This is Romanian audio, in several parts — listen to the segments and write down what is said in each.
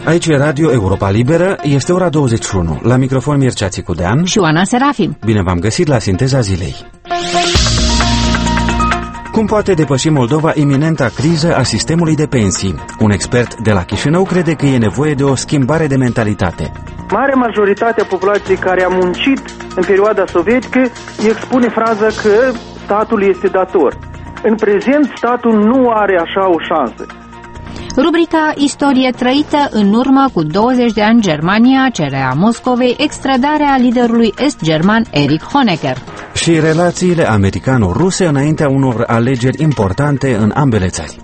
Aici e Radio Europa Liberă, este ora 21. La microfon Mircea Țicudean și Oana Serafim. Bine v-am găsit la Sinteza Zilei. Cum poate depăși Moldova iminenta criză a sistemului de pensii? Un expert de la Chișinău crede că e nevoie de o schimbare de mentalitate. Marea majoritate a populației care a muncit în perioada sovietică expune fraza că statul este dator. În prezent, statul nu are așa o șansă. Rubrica Istorie trăită în urmă cu 20 de ani, Germania cere a Moscovei extradarea liderului est-german Erich Honecker. Și relațiile americano-ruse înaintea unor alegeri importante în ambele țări.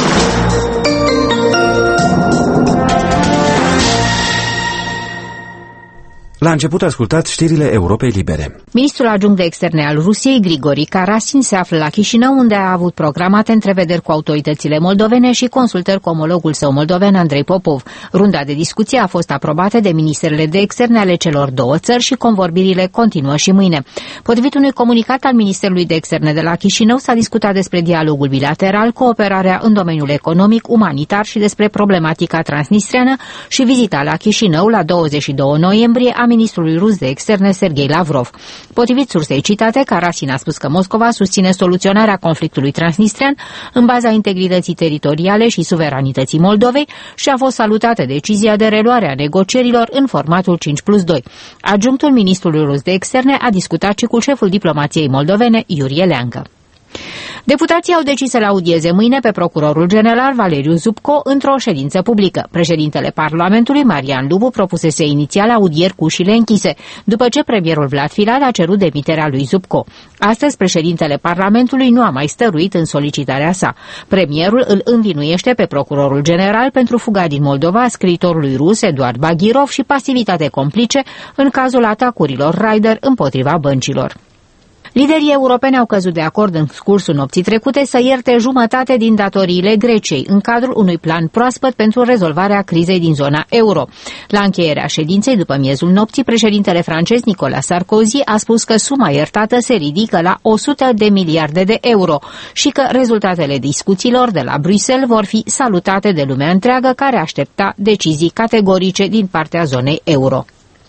La început ascultați știrile Europei Libere. Ministrul adjunct de externe al Rusiei, Grigori Karasin, se află la Chișinău, unde a avut programate întrevederi cu autoritățile moldovene și consultări cu omologul său moldoven, Andrei Popov. Runda de discuție a fost aprobată de ministerele de externe ale celor două țări și convorbirile continuă și mâine. Potrivit unui comunicat al Ministerului de Externe de la Chișinău, s-a discutat despre dialogul bilateral, cooperarea în domeniul economic, umanitar și despre problematica transnistreană și vizita la Chișinău la 22 noiembrie a ministrului rus de externe Sergei Lavrov. Potrivit sursei citate, Karasin a spus că Moscova susține soluționarea conflictului transnistrean în baza integrității teritoriale și suveranității Moldovei și a fost salutată decizia de reluare a negocierilor în formatul 5+2. Adjunctul ministrului rus de externe a discutat și cu șeful diplomației moldovene, Iurie Leancă. Deputații au decis să-l audieze mâine pe procurorul general Valeriu Zubco într-o ședință publică. Președintele Parlamentului, Marian Lubu, propusese inițial audieri cu ușile închise, după ce premierul Vlad Filat a cerut demiterea lui Zubco. Astăzi, președintele Parlamentului nu a mai stăruit în solicitarea sa. Premierul îl învinuiește pe procurorul general pentru fuga din Moldova scriitorului rus Eduard Baghirov și pasivitate complice în cazul atacurilor Raider împotriva băncilor. Liderii europeni au căzut de acord în cursul nopții trecute să ierte jumătate din datoriile Greciei, în cadrul unui plan proaspăt pentru rezolvarea crizei din zona euro. La încheierea ședinței, după miezul nopții, președintele francez Nicolas Sarkozy a spus că suma iertată se ridică la 100 de miliarde de euro și că rezultatele discuțiilor de la Bruxelles vor fi salutate de lumea întreagă, care aștepta decizii categorice din partea zonei euro.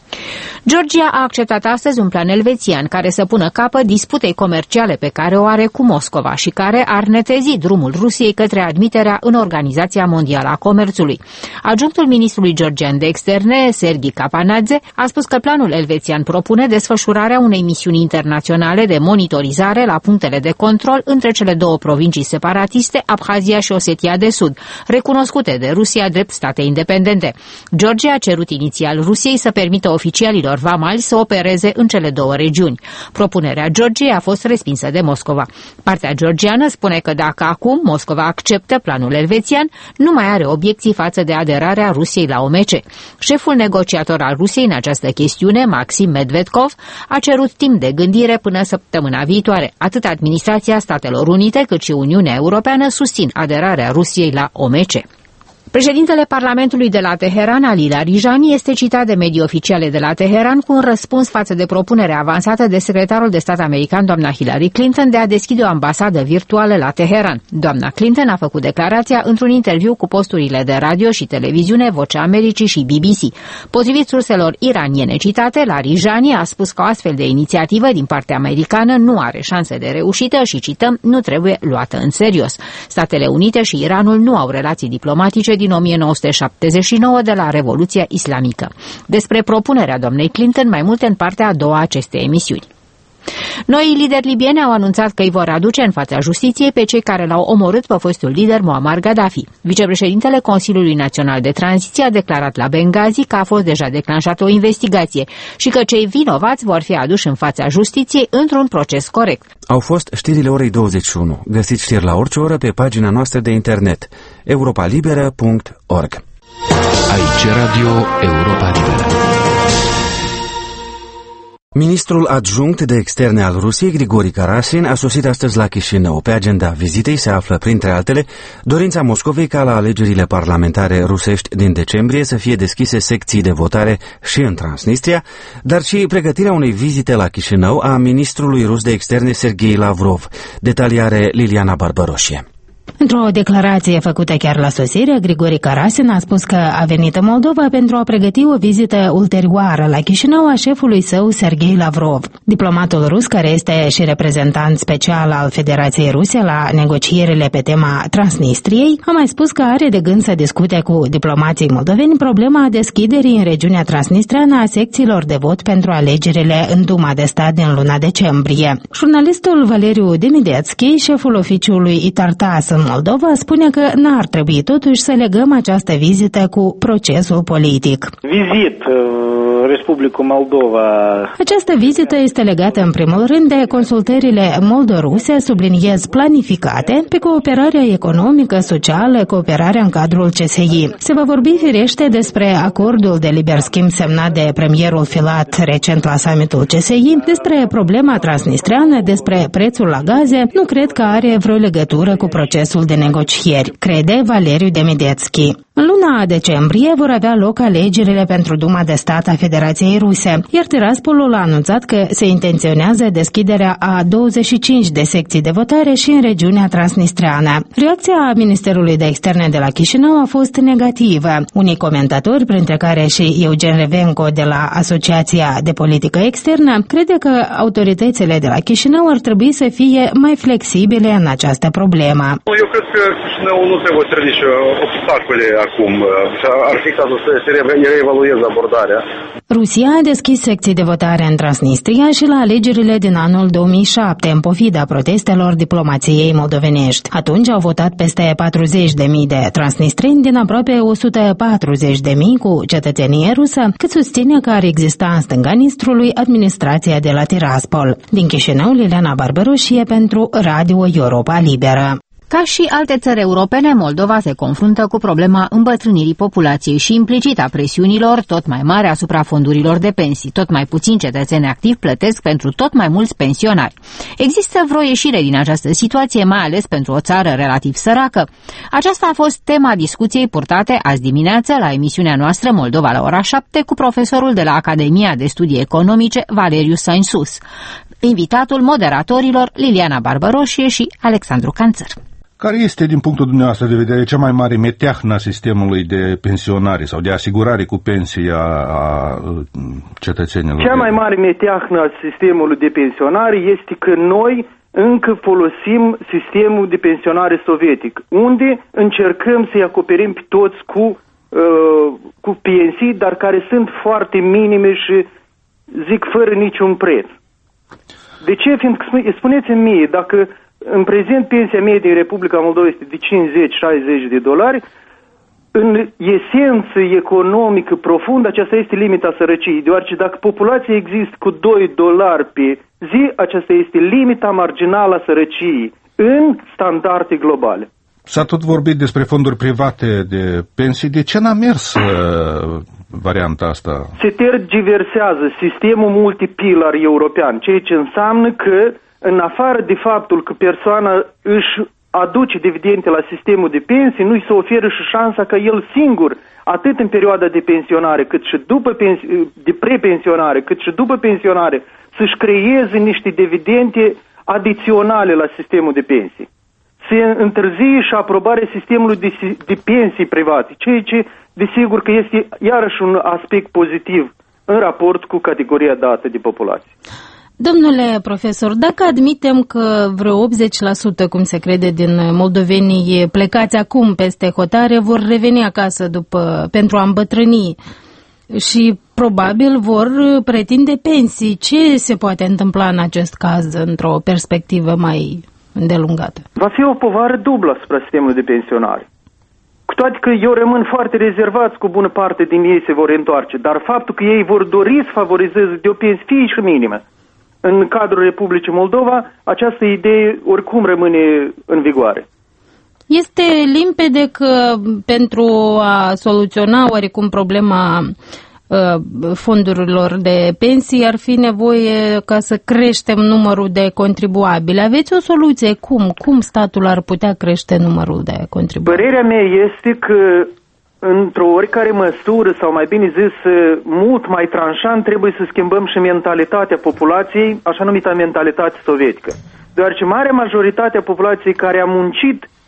Georgia a acceptat astăzi un plan elvețian care să pună capăt disputei comerciale pe care o are cu Moscova și care ar netezi drumul Rusiei către admiterea în Organizația Mondială a Comerțului. Adjunctul ministrului georgian de externe, Serghii Kapanadze, a spus că planul elvețian propune desfășurarea unei misiuni internaționale de monitorizare la punctele de control între cele două provincii separatiste, Abhazia și Osetia de Sud, recunoscute de Rusia drept state independente. Georgia a cerut inițial Rusiei să permită oficialilor vamali să opereze în cele două regiuni. Propunerea Georgiei a fost respinsă de Moscova. Partea georgiană spune că dacă acum Moscova acceptă planul elvețian, nu mai are obiecții față de aderarea Rusiei la OMC. Șeful negociator al Rusiei în această chestiune, Maxim Medvedkov, a cerut timp de gândire până săptămâna viitoare. Atât administrația Statelor Unite cât și Uniunea Europeană susțin aderarea Rusiei la OMC. Președintele Parlamentului de la Teheran, Ali Larijani, este citat de medii oficiale de la Teheran cu un răspuns față de propunerea avansată de secretarul de stat american, doamna Hillary Clinton, de a deschide o ambasadă virtuală la Teheran. Doamna Clinton a făcut declarația într-un interviu cu posturile de radio și televiziune Vocea Americii și BBC. Potrivit surselor iraniene citate, Larijani a spus că o astfel de inițiativă din partea americană nu are șanse de reușită și, cităm, nu trebuie luată în serios. Statele Unite și Iranul nu au relații diplomatice din 1979 de la Revoluția Islamică. Despre propunerea doamnei Clinton, mai multe în partea a doua a acestei emisiuni. Noii lideri libieni au anunțat că îi vor aduce în fața justiției pe cei care l-au omorât pe fostul lider Muammar Gaddafi. Vicepreședintele Consiliului Național de Tranziție a declarat la Benghazi că a fost deja declanșată o investigație și că cei vinovați vor fi aduși în fața justiției într-un proces corect. Au fost știrile orei 21. Găsiți știri la orice oră pe pagina noastră de internet europalibera.org. Aici Radio Europa Liberă. Ministrul adjunct de externe al Rusiei, Grigori Karasin, a sosit astăzi la Chișinău. Pe agenda vizitei se află, printre altele, dorința Moscovei ca la alegerile parlamentare rusești din decembrie să fie deschise secții de votare și în Transnistria, dar și pregătirea unei vizite la Chișinău a ministrului rus de externe Sergei Lavrov. Detalii are Liliana Barbaroșie. Într-o declarație făcută chiar la sosire, Grigori Karasin a spus că a venit în Moldova pentru a pregăti o vizită ulterioară la Chișinău a șefului său, Sergei Lavrov. Diplomatul rus, care este și reprezentant special al Federației Ruse la negocierile pe tema Transnistriei, a mai spus că are de gând să discute cu diplomații moldoveni problema deschiderii în regiunea transnistreană a secțiilor de vot pentru alegerile în Duma de stat din luna decembrie. Jurnalistul Valeriu Demidetski, șeful oficiului Itartas în Moldova, spune că n-ar trebui totuși să legăm această vizită cu procesul politic. Republica Moldova. Această vizită este legată în primul rând de consultările moldo-ruse, subliniez planificate, pe cooperarea economică, socială, cooperarea în cadrul CSI. Se va vorbi firește despre acordul de liber schimb semnat de premierul Filat recent la summitul CSI, despre problema transnistreană, despre prețul la gaze. Nu cred că are vreo legătură cu procesul de negocieri, crede Valeriu Demidetski. În luna decembrie vor avea loc alegerile pentru Duma de stat a Federației Ruse, iar Tiraspolul a anunțat că se intenționează deschiderea a 25 de secții de votare și în regiunea transnistreană. Reacția Ministerului de Externe de la Chișinău a fost negativă. Unii comentatori, printre care și Eugen Revenco de la Asociația de Politică Externă, crede că autoritățile de la Chișinău ar trebui să fie mai flexibile în această problemă. Eu cred că Chișinău nu trebuie să ridice obstacole acum. Ar fi cazul să se reevalueze abordarea. Rusia a deschis secții de votare în Transnistria și la alegerile din anul 2007, în pofida protestelor diplomației moldovenești. Atunci au votat peste 40.000 de transnistreni din aproape 140.000 cu cetățenie rusă, cât susține că ar exista în stânga Nistrului administrația de la Tiraspol. Din Chișinău, Liliana Barberoșie pentru Radio Europa Liberă. Ca și alte țări europene, Moldova se confruntă cu problema îmbătrânirii populației și implicit a presiunilor tot mai mari asupra fondurilor de pensii. Tot mai puțini cetățeni activi plătesc pentru tot mai mulți pensionari. Există vreo ieșire din această situație, mai ales pentru o țară relativ săracă? Aceasta a fost tema discuției purtate azi dimineață la emisiunea noastră Moldova la ora 7 cu profesorul de la Academia de Studii Economice Valeriu Sainsus, invitatul moderatorilor Liliana Barbaroșie și Alexandru Canțăr. Care este, din punctul dumneavoastră de vedere, cea mai mare meteahnă a sistemului de pensionare sau de asigurare cu pensie a cetățenilor? Cea mai mare meteahnă a sistemului de pensionare este că noi încă folosim sistemul de pensionare sovietic, unde încercăm să-i acoperim pe toți cu pensii, dar care sunt foarte minime și, zic, fără niciun preț. De ce? Fiindcă, spuneți-mi mie, dacă în prezent pensia medie din Republica Moldova este de $50-60, în esență economică profundă, aceasta este limita sărăciei, deoarece dacă populația există cu $2 pe zi, aceasta este limita marginală a sărăciei în standarde globale. S-a tot vorbit despre fonduri private de pensii. De ce n-a mers varianta asta? Se tergiversează sistemul multipilar european, ceea ce înseamnă că în afară de faptul că persoana își aduce dividende la sistemul de pensii, nu-i se oferă și șansa ca el singur, atât în perioada de pensionare, cât și după de prepensionare, cât și după pensionare, să-și creeze niște dividende adiționale la sistemul de pensii. Se întârzie și aprobarea sistemului de pensii private, ceea ce, desigur, că este iarăși un aspect pozitiv în raport cu categoria dată de populație. Domnule profesor, dacă admitem că vreo 80%, cum se crede, din moldovenii plecați acum peste hotare vor reveni acasă pentru a îmbătrâni și probabil vor pretinde pensii, ce se poate întâmpla în acest caz într-o perspectivă mai îndelungată? Va fi o povară dublă asupra sistemului de pensionare. Cu toate că eu rămân foarte rezervați, cu bună parte din ei se vor întoarce, dar faptul că ei vor dori să favorizeze de o pensie fie și minimă în cadrul Republicii Moldova, această idee oricum rămâne în vigoare. Este limpede că pentru a soluționa oarecum problema fondurilor de pensii ar fi nevoie ca să creștem numărul de contribuabili. Aveți o soluție? Cum statul ar putea crește numărul de contribuabili? Părerea mea este că într-o oricare măsură, sau mai bine zis, mult mai tranșant, trebuie să schimbăm și mentalitatea populației, așa numită mentalitate sovietică. Deoarece marea majoritate a populației care a muncit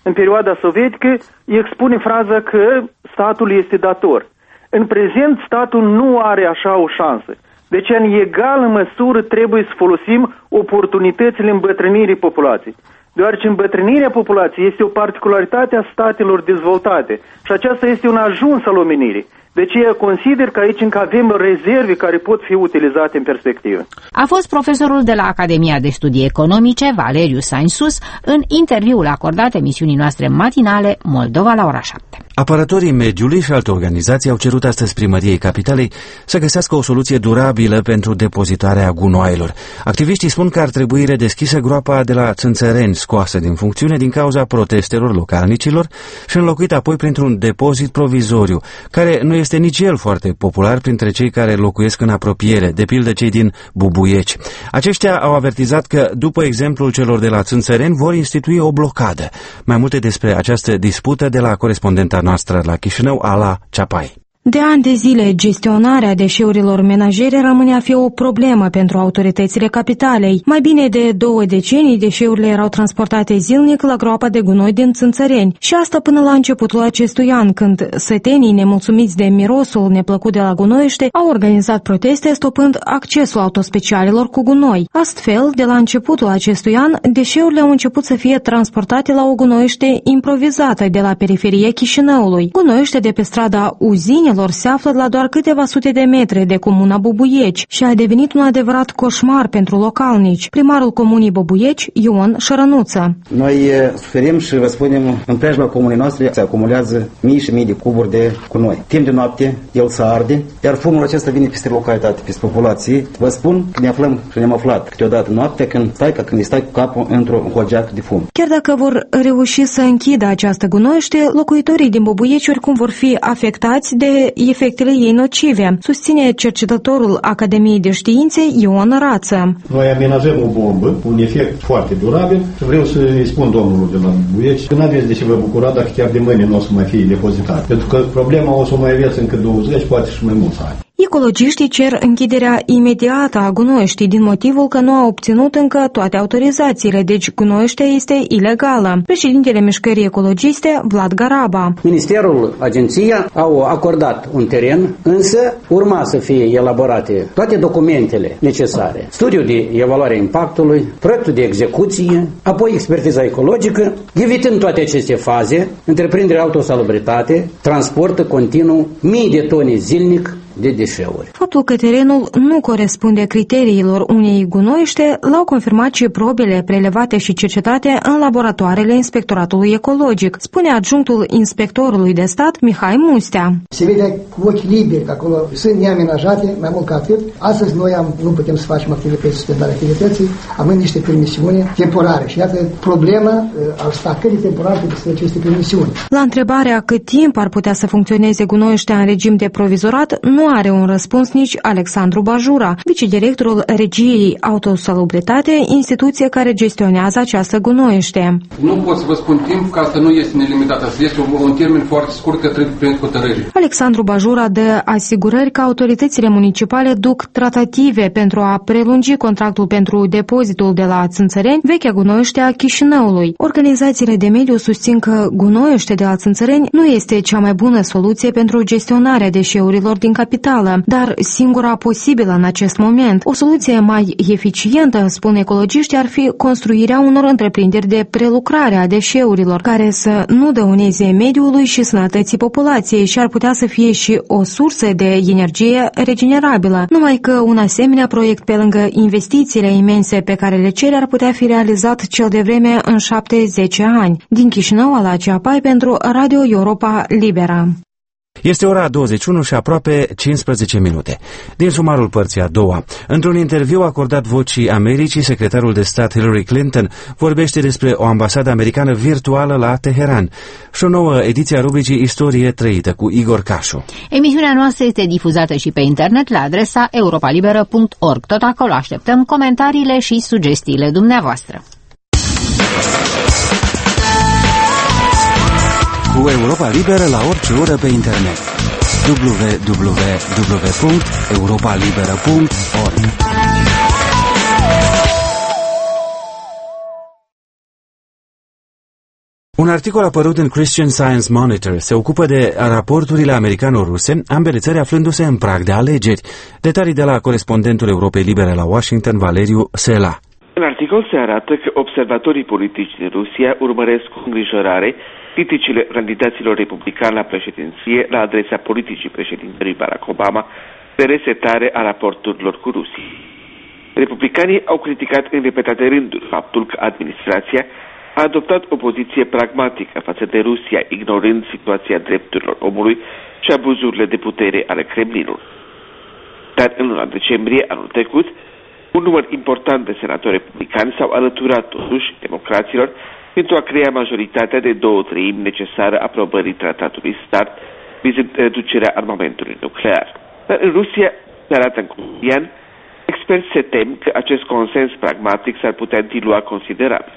în perioada sovietică, expune fraza că statul este dator. În prezent, statul nu are așa o șansă. Deci, în egală măsură, trebuie să folosim oportunitățile îmbătrânirii populației. Deoarece îmbătrânirea populației este o particularitate a statelor dezvoltate și aceasta este un ajuns al omenirii. Deci eu consider că aici încă avem rezerve care pot fi utilizate în perspectivă. A fost profesorul de la Academia de Studii Economice, Valeriu Sainsus, în interviul acordat emisiunii noastre matinale Moldova la ora 7. Apărătorii mediului și alte organizații au cerut astăzi primăriei capitalei să găsească o soluție durabilă pentru depozitarea gunoaielor. Activiștii spun că ar trebui redeschisă groapa de la Țânțăreni, scoasă din funcțiune din cauza protestelor localnicilor și înlocuită apoi printr-un depozit provizoriu, care nu este nici el foarte popular printre cei care locuiesc în apropiere, de pildă cei din Bubuieci. Aceștia au avertizat că, după exemplul celor de la Țânțăreni, vor institui o blocadă. Mai multe despre această dispută de la corespondenta noastră la Chișinău, Ala Ceapai. De ani de zile, gestionarea deșeurilor menajere rămâne a fi o problemă pentru autoritățile capitalei. Mai bine de 2 decenii, deșeurile erau transportate zilnic la groapa de gunoi din Țânțăreni. Și asta până la începutul acestui an, când sătenii, nemulțumiți de mirosul neplăcut de la gunoiește, au organizat proteste stopând accesul autospecialilor cu gunoi. Astfel, de la începutul acestui an, deșeurile au început să fie transportate la o gunoiește improvizată de la periferia Chișinăului. Gunoiește de pe strada Uzinelor se află la doar câteva sute de metri de comuna Bubuieci și a devenit un adevărat coșmar pentru localnici. Primarul comunii Bubuieci, Ion Șărănuță. Noi suferim și vă spunem, în preajma comunei noastre se acumulează mii și mii de cuburi de gunoi. Timp de noapte, el se arde, iar fumul acesta vine peste localitate, peste populație. Vă spun că ne aflăm și ne-am aflat câteodată noaptea când stai cu capul într-un hogeac de fum. Chiar dacă vor reuși să închidă această gunoiește, locuitorii din Bubuieci oricum vor fi afectați de efectele ei nocive, susține cercetătorul Academiei de Științe Ion Rață. Noi amenajăm o bombă, un efect foarte durabil și vreau să-i spun domnului de la Bubuieci că n-aveți de ce vă bucura dacă chiar de mâine nu o să mai fie depozitat, pentru că problema o să o mai aveți încă 20, poate și mai mulți ani. Ecologiștii cer închiderea imediată a gunoieștii din motivul că nu au obținut încă toate autorizațiile, deci gunoieștea este ilegală. Președintele Mișcării Ecologiste, Vlad Garaba. Ministerul, agenția au acordat un teren, însă urma să fie elaborate toate documentele necesare. Studiul de evaluare a impactului, proiectul de execuție, apoi expertiza ecologică, evitând toate aceste faze, întreprinderea autosalubritate transportă continuu mii de tone zilnic de deșeuri. Faptul că terenul nu corespunde criteriilor unei gunoiește l-au confirmat și probele prelevate și cercetate în laboratoarele Inspectoratului Ecologic, spune adjunctul inspectorului de stat Mihai Mustea. Se vede cu ochi liberi că acolo sunt neamenajate, mai mult ca atât. Astăzi noi nu putem să facem activități, suspendarea activității, având niște permisiuni temporare. Și iată problema al stacării temporare de aceste permisiuni. La întrebarea cât timp ar putea să funcționeze gunoieștea în regim de provizorat, nu are un răspuns nici Alexandru Bajura, vicedirectorul Regiei Autosalubritate, instituție care gestionează această gunoiește. Nu pot să vă spun timp, că asta nu este nelimitată. Este un termen foarte scurt că trebuie prin hotărâre. Alexandru Bajura dă asigurări că autoritățile municipale duc tratative pentru a prelungi contractul pentru depozitul de la Țânțăreni, vechea gunoiește a Chișinăului. Organizațiile de mediu susțin că gunoiește de la Țânțăreni nu este cea mai bună soluție pentru gestionarea deșeurilor din capitală, dar singura posibilă în acest moment. O soluție mai eficientă, spun ecologiștii, ar fi construirea unor întreprinderi de prelucrare a deșeurilor, care să nu dăuneze mediului și sănătății populației și ar putea să fie și o sursă de energie regenerabilă. Numai că un asemenea proiect, pe lângă investițiile imense pe care le cere, ar putea fi realizat cel de vreme în 7-10 ani. Din Chișinău, Ala Ceapai pentru Radio Europa Libera. Este ora 21 și aproape 15 minute. Din sumarul părții a doua, într-un interviu acordat Vocii Americii, secretarul de stat Hillary Clinton vorbește despre o ambasadă americană virtuală la Teheran și o nouă ediție a rubricii Istorie trăită cu Igor Cașu. Emisiunea noastră este difuzată și pe internet la adresa europalibera.org. Tot acolo așteptăm comentariile și sugestiile dumneavoastră. Cu Europa Liberă la orice oră pe internet. www.europalibera.org Un articol apărut în Christian Science Monitor se ocupă de raporturile americano-ruse, ambele țări aflându-se în prag de alegeri. Detalii de la corespondentul Europei Libere la Washington, Valeriu Sela. În articol se arată că observatorii politici din Rusia urmăresc cu îngrijorare criticile candidaților republicani la președinție la adresa politicii președintelui Barack Obama de resetare a raporturilor cu Rusia. Republicanii au criticat în repetate rânduri faptul că administrația a adoptat o poziție pragmatică față de Rusia, ignorând situația drepturilor omului și abuzurile de putere ale Kremlinului. Dar în luna decembrie anul trecut, un număr important de senatori republicani s-au alăturat totuși democraților pentru a crea majoritatea de 2/3 necesară aprobării tratatului START vizând reducerea armamentului nuclear. Dar în Rusia, se arată în cotidian, experți se tem că acest consens pragmatic s-ar putea dilua considerabil.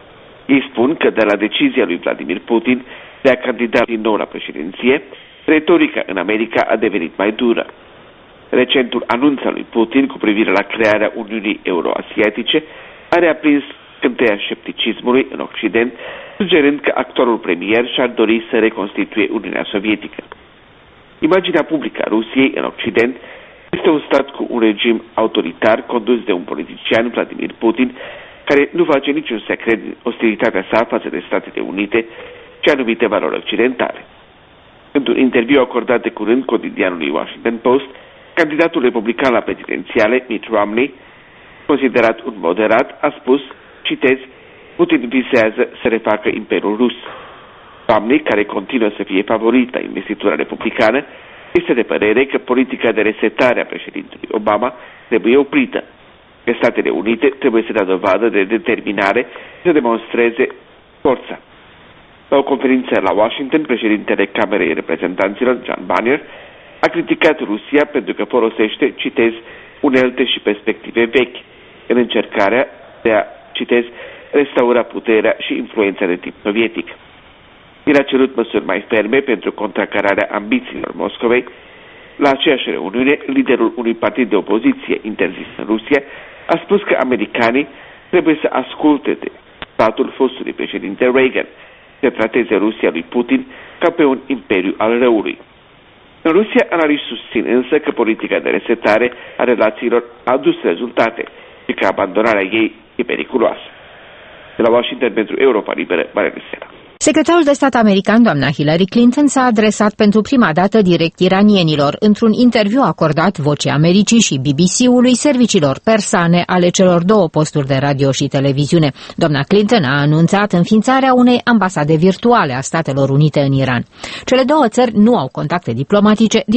Ei spun că de la decizia lui Vladimir Putin de a candida din nou la președinție, retorica în America a devenit mai dură. Recentul anunț al lui Putin cu privire la crearea Uniunii Euroasiatice a reaprins cânteia scepticismului în Occident, sugerând că actualul premier și-ar dori să reconstituie Uniunea Sovietică. Imaginea publică a Rusiei în Occident este un stat cu un regim autoritar condus de un politician, Vladimir Putin, care nu face niciun secret din ostilitatea sa față de Statele Unite și anumite valori occidentale. Într-un interviu acordat de curând cotidianului Washington Post, candidatul republican la prezidențiale, Mitt Romney, considerat un moderat, a spus, citez, Putin visează să refacă Imperiul Rus. Romney, care continuă să fie favorit la investitura republicană, este de părere că politica de resetare a președintelui Obama trebuie oprită, că Statele Unite trebuie să dea dovadă de determinare și să demonstreze forța. La o conferință la Washington, președintele Camerei Reprezentanților, John Boehner, a criticat Rusia pentru că folosește, citez, unelte și perspective vechi în încercarea de a, citez, restaura puterea și influența de tip sovietic. El a cerut măsuri mai ferme pentru contracararea ambițiilor Moscovei. La aceeași reuniune, liderul unui partid de opoziție interzis în Rusia a spus că americanii trebuie să asculte de statul fostului președinte Reagan, să trateze Rusia lui Putin ca pe un imperiu al răului. În Rusia, analiști susțin însă că politica de resetare a relațiilor a adus rezultate și că abandonarea ei e periculoasă. De la Washington pentru Europa Liberă, Valeriu Sela. Secretarul de stat american, doamna Hillary Clinton, s-a adresat pentru prima dată direct iranienilor într-un interviu acordat Vocii Americii și BBC-ului serviciilor persane ale celor două posturi de radio și televiziune. Doamna Clinton a anunțat înființarea unei ambasade virtuale a Statelor Unite în Iran. Cele două țări nu au contacte diplomatice din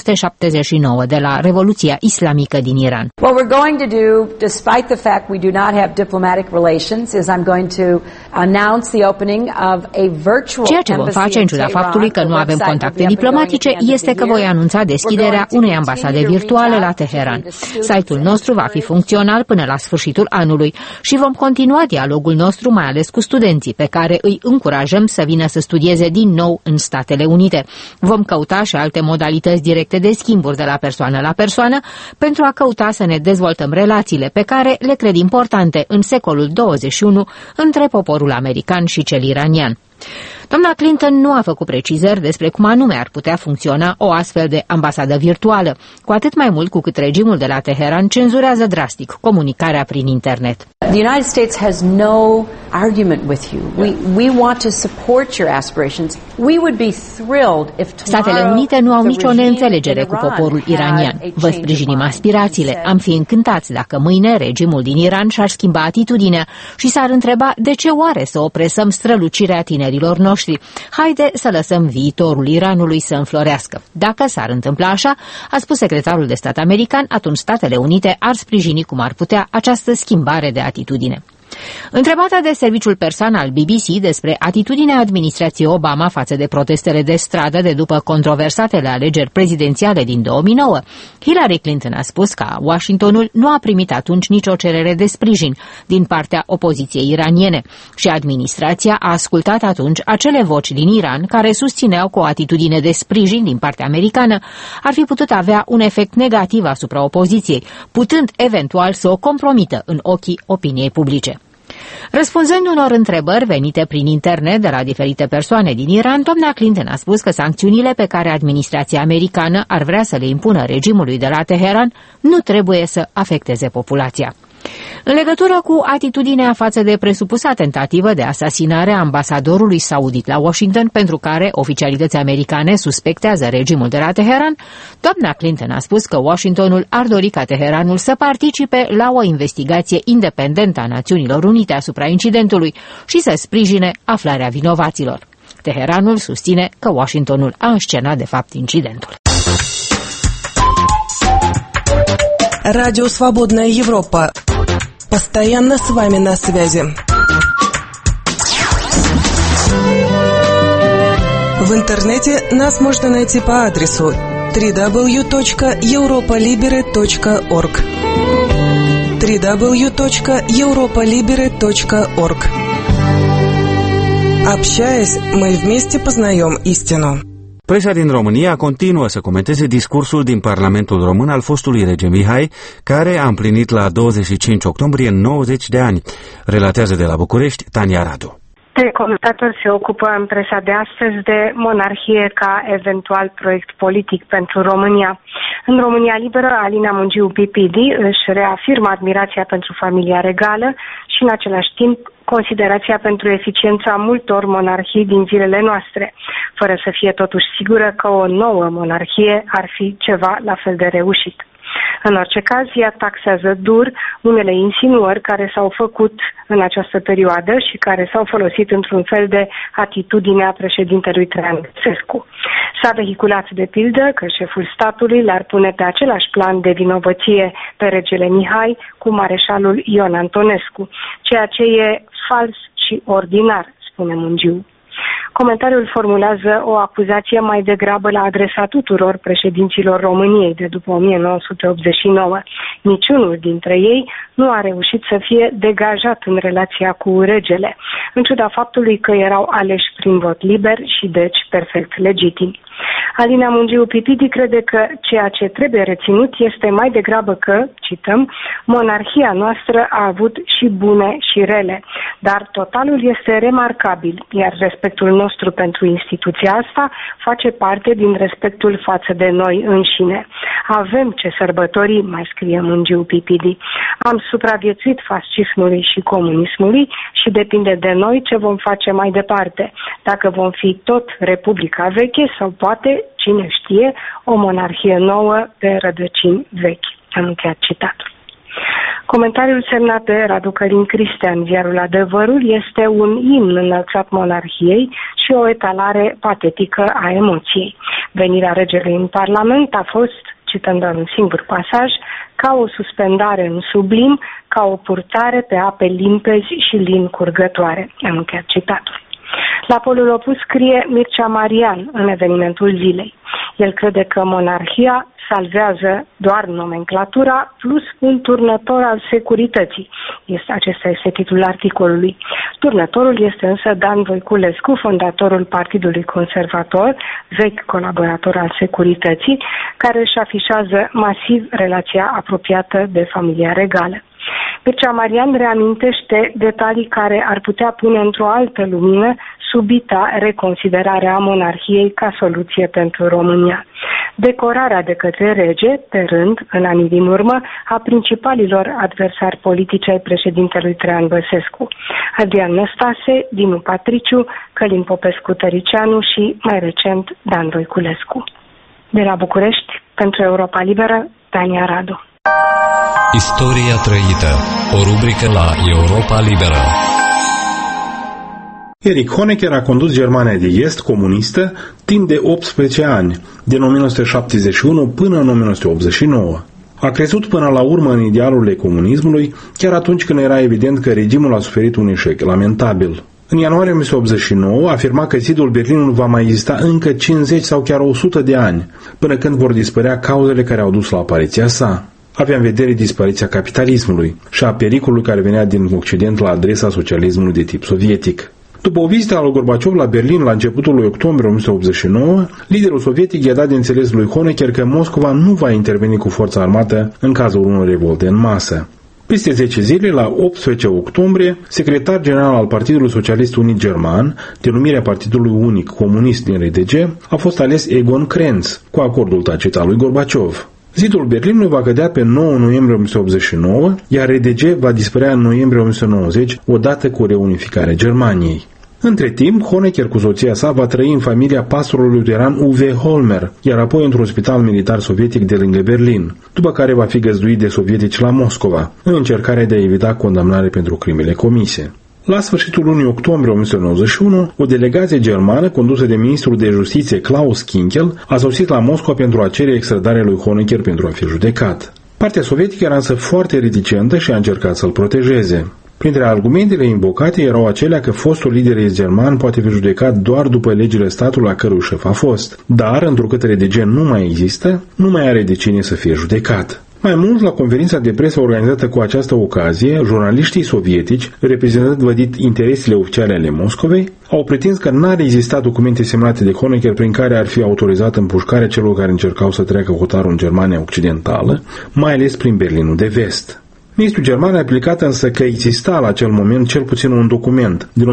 1979, de la Revoluția Islamică din Iran. What we're going to do, despite the fact we do not have diplomatic relations, is I'm going to announce the opening of ceea ce vom face, în ciuda faptului că nu avem contacte diplomatice, este că voi anunța deschiderea unei ambasade virtuale la Teheran. Site-ul nostru va fi funcțional până la sfârșitul anului și vom continua dialogul nostru, mai ales cu studenții, pe care îi încurajăm să vină să studieze din nou în Statele Unite. Vom căuta și alte modalități directe de schimburi de la persoană la persoană pentru a căuta să ne dezvoltăm relațiile pe care le cred importante în secolul 21 între poporul american și cel iranian. Doamna Clinton nu a făcut precizări despre cum anume ar putea funcționa o astfel de ambasadă virtuală, cu atât mai mult cu cât regimul de la Teheran cenzurează drastic comunicarea prin internet. The United States has no argument with you. We want to support your aspirations. We would be thrilled if Statele Unite nu au nicio neînțelegere cu poporul iranian. Vă sprijinim aspirațiile. Am fi încântați dacă mâine regimul din Iran și-ar schimba atitudinea și s-ar întreba de ce oare să opresăm strălucirea tinerilor noștri. Haide să lăsăm viitorul Iranului să înflorească. Dacă s-ar întâmpla așa, a spus secretarul de stat american, atunci Statele Unite ar sprijini cum ar putea această schimbare de atitudine. Întrebată de serviciul persan al BBC despre atitudinea administrației Obama față de protestele de stradă de după controversatele alegeri prezidențiale din 2009, Hillary Clinton a spus că Washingtonul nu a primit atunci nicio cerere de sprijin din partea opoziției iraniene și administrația a ascultat atunci acele voci din Iran care susțineau că o atitudine de sprijin din partea americană ar fi putut avea un efect negativ asupra opoziției, putând eventual să o compromită în ochii opiniei publice. Răspunzând unor întrebări venite prin internet de la diferite persoane din Iran, doamna Clinton a spus că sancțiunile pe care administrația americană ar vrea să le impună regimului de la Teheran nu trebuie să afecteze populația. În legătură cu atitudinea față de presupusa tentativă de asasinare a ambasadorului saudit la Washington, pentru care oficialități americane suspectează regimul de la Teheran, doamna Clinton a spus că Washingtonul ar dori ca Teheranul să participe la o investigație independentă a Națiunilor Unite asupra incidentului și să sprijine aflarea vinovaților. Teheranul susține că Washingtonul a înscenat de fapt incidentul. Радио «Свободная Европа». Постоянно с вами на связи. В интернете нас можно найти по адресу www.europolibere.org www.europolibere.org. Общаясь, мы вместе познаем истину. Presa din România continuă să comenteze discursul din Parlamentul Român al fostului rege Mihai, care a împlinit la 25 octombrie 90 de ani. Relatează de la București Tania Radu. Comentatori se ocupă în presa de astăzi de monarhie ca eventual proiect politic pentru România. În România Liberă, Alina Mungiu PPD își reafirmă admirația pentru familia regală și în același timp considerația pentru eficiența multor monarhii din zilele noastre, fără să fie totuși sigură că o nouă monarhie ar fi ceva la fel de reușit. În orice caz, ea taxează dur unele insinuări care s-au făcut în această perioadă și care s-au folosit într-un fel de atitudine a președintelui Traian Băsescu. S-a vehiculat de pildă că șeful statului l-ar pune pe același plan de vinovăție pe regele Mihai cu mareșalul Ion Antonescu, ceea ce e fals și ordinar, spune Mungiu. Comentariul formulează o acuzație mai degrabă la adresa tuturor președinților României de după 1989. Niciunul dintre ei nu a reușit să fie degajat în relația cu regele, în ciuda faptului că erau aleși prin vot liber și deci perfect legitimi. Alina Mungiu Pipidi crede că ceea ce trebuie reținut este mai degrabă că, cităm, monarhia noastră a avut și bune și rele, dar totalul este remarcabil, iar respectul nostru pentru instituția asta face parte din respectul față de noi înșine. Avem ce sărbători, mai scrie Mungiu Pipidi. Am supraviețuit fascismului și comunismului și depinde de noi ce vom face mai departe. Dacă vom fi tot Republica veche sau poate, cine știe, o monarhie nouă de rădăcini vechi. Am încheiat citatul. Comentariul semnat de Radu Călin Cristian, ziarul Adevărul, este un imn înălțat monarhiei și o etalare patetică a emoției. Venirea regelui în Parlament a fost, citând doar un singur pasaj, ca o suspendare în sublim, ca o purtare pe ape limpezi și lin curgătoare. Am încheiat citatul. La polul opus scrie Mircea Marian în evenimentul zilei. El crede că monarhia salvează doar nomenclatura plus un turnător al securității. Acesta este titlul articolului. Turnătorul este însă Dan Voiculescu, fondatorul Partidului Conservator, vechi colaborator al securității, care își afișează masiv relația apropiată de familia regală. Mircea Marian reamintește detalii care ar putea pune într-o altă lumină subita reconsiderare a monarhiei ca soluție pentru România. Decorarea de către rege, pe rând, în anii din urmă, a principalilor adversari politici ai președintelui Traian Băsescu, Adrian Năstase, Dinu Patriciu, Călin Popescu-Tăricianu și, mai recent, Dan Voiculescu. De la București, pentru Europa Liberă, Tania Radu. Istoria trăită. O rubrică la Europa Liberă. Erich Honecker a condus Germania de Est comunistă timp de 18 ani, din 1971 până în 1989. A crezut până la urmă în idealurile comunismului, chiar atunci când era evident că regimul a suferit un eșec lamentabil. În ianuarie 1989 afirma că zidul Berlinului va mai exista încă 50 sau chiar 100 de ani, până când vor dispărea cauzele care au dus la apariția sa. Avea în vedere dispariția capitalismului și a pericolului care venea din Occident la adresa socialismului de tip sovietic. După o vizită a lui Gorbaciov la Berlin la începutul lui octombrie 1989, liderul sovietic i-a dat de înțeles lui Honecker că Moscova nu va interveni cu forța armată în cazul unor revolte în masă. Peste 10 zile, la 18 octombrie, secretar general al Partidului Socialist Unit German, denumirea Partidului Unic Comunist din RDG, a fost ales Egon Krenz, cu acordul tacit al lui Gorbaciov. Zidul Berlinului va cădea pe 9 noiembrie 1989, iar RDG va dispărea în noiembrie 1990, odată cu reunificarea Germaniei. Între timp, Honecker cu soția sa va trăi în familia pastorului luteran Uwe Holmer, iar apoi într-un spital militar sovietic de lângă Berlin, după care va fi găzduit de sovietici la Moscova, în încercarea de a evita condamnare pentru crimele comise. La sfârșitul lunii octombrie 1991, o delegație germană condusă de ministrul de justiție Klaus Kinkel a sosit la Moscova pentru a cere extradarea lui Honecker pentru a fi judecat. Partea sovietică era însă foarte reticentă și a încercat să-l protejeze. Printre argumentele invocate erau acelea că fostul lider german poate fi judecat doar după legile statului la cărui șef a fost, dar, întrucât RDG nu mai există, nu mai are de cine să fie judecat. Mai mult, la conferința de presă organizată cu această ocazie, jurnaliștii sovietici, reprezentând vădit interesele oficiale ale Moscovei, au pretins că n-ar exista documente semnate de Honecker prin care ar fi autorizat împușcarea celor care încercau să treacă hotarul în Germania Occidentală, mai ales prin Berlinul de Vest. Ministrul german a aplicat însă că exista la acel moment cel puțin un document din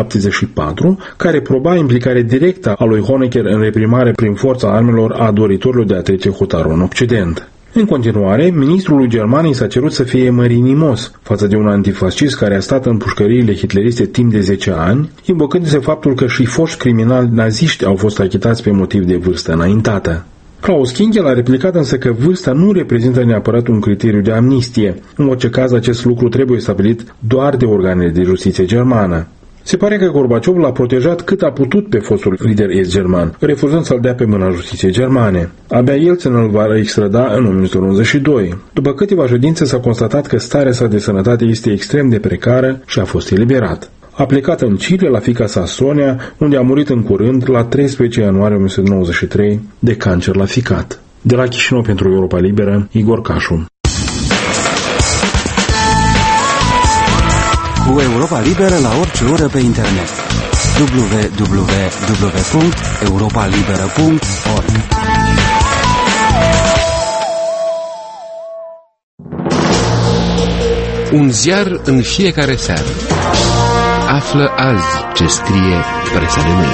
1974 care proba implicarea directă a lui Honecker în reprimare prin forța armelor a doritorilor de a trece hotarul în Occident. În continuare, ministrul Germaniei s-a cerut să fie mărinimos față de un antifascist care a stat în pușcăriile hitleriste timp de 10 ani, invocându-se faptul că și foști criminali naziști au fost achitați pe motiv de vârstă înaintată. Klaus Kinkel a replicat însă că vârsta nu reprezintă neapărat un criteriu de amnistie. În orice caz, acest lucru trebuie stabilit doar de organele de justiție germană. Se pare că Gorbaciov l-a protejat cât a putut pe fostul lider est-german, refuzând să-l dea pe mâna justiției germane. Abia Yeltsin îl va extrada în 1992. După câteva ședințe s-a constatat că starea sa de sănătate este extrem de precară și a fost eliberat. A plecat în Chile la fiica sa Sonia, unde a murit în curând la 13 ianuarie 1993 de cancer la ficat. De la Chișinău pentru Europa Liberă, Igor Cașu. Cu Europa Liberă la orice oră pe internet. www.europalibera.org. Un ziar în fiecare seară. Află azi ce scrie presa de mâine.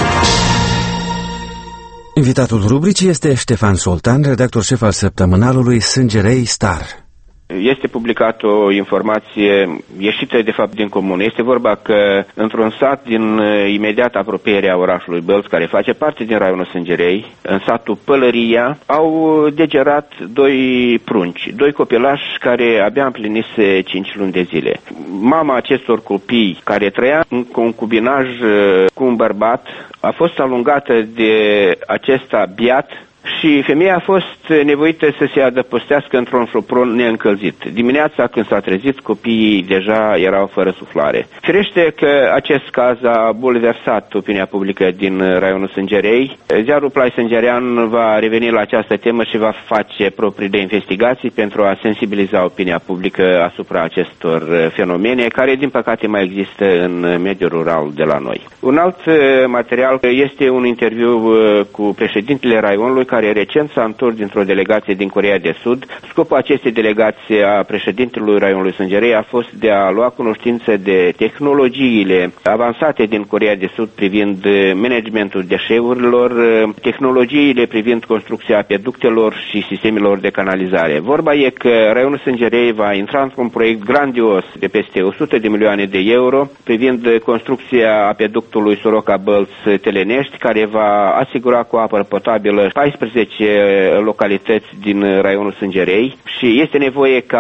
Invitatul rubricii este Ștefan Soltan, redactor șef al săptămânalului Sângerei Star. Este publicat o informație ieșită de fapt din comună. Este vorba că într-un sat din imediat apropierea orașului Bălț, care face parte din raionul Sângerei, în satul Pălăria, au degerat doi prunci, doi copilași care abia împlinise 5 luni de zile. Mama acestor copii, care trăia în concubinaj cu un bărbat, a fost alungată de acesta biat și femeia a fost nevoită să se adăpostească într-un sopron neîncălzit. Dimineața, când s-a trezit, copiii deja erau fără suflare. Firește că acest caz a bulversat opinia publică din raionul Sângerei. Ziarul Plai Sângerean va reveni la această temă și va face proprii de investigații pentru a sensibiliza opinia publică asupra acestor fenomene, care din păcate mai există în mediul rural de la noi. Un alt material este un interviu cu președintele raionului, care recent s-a întors dintr-o delegație din Coreea de Sud. Scopul acestei delegații a președintelui raionului Sângerei a fost de a lua cunoștință de tehnologiile avansate din Coreea de Sud privind managementul deșeurilor, tehnologiile privind construcția apeductelor și sistemelor de canalizare. Vorba e că raionul Sângerei va intra într-un proiect grandios de peste 100 de milioane de euro privind construcția apeductului Soroca-Bălț-Telenești, care va asigura cu apă potabilă 14 localități din raionul Sângerei și este nevoie ca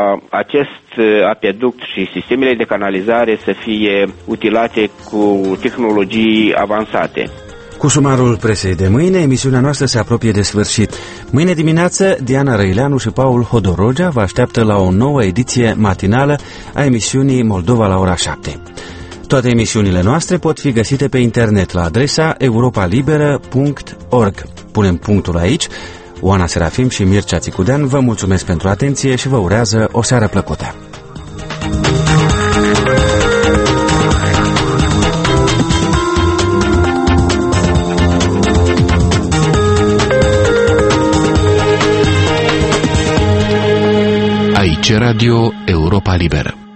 acest apeduct și sistemele de canalizare să fie utilate cu tehnologii avansate. Cu sumarul presei de mâine, emisiunea noastră se apropie de sfârșit. Mâine dimineață, Diana Răileanu și Paul Hodorogea vă așteaptă la o nouă ediție matinală a emisiunii Moldova la ora 7. Toate emisiunile noastre pot fi găsite pe internet la adresa europalibera.org. Punem punctul aici. Oana Serafim și Mircea Țicudean vă mulțumesc pentru atenție și vă urează o seară plăcută. Aici Aici Radio Europa Liberă.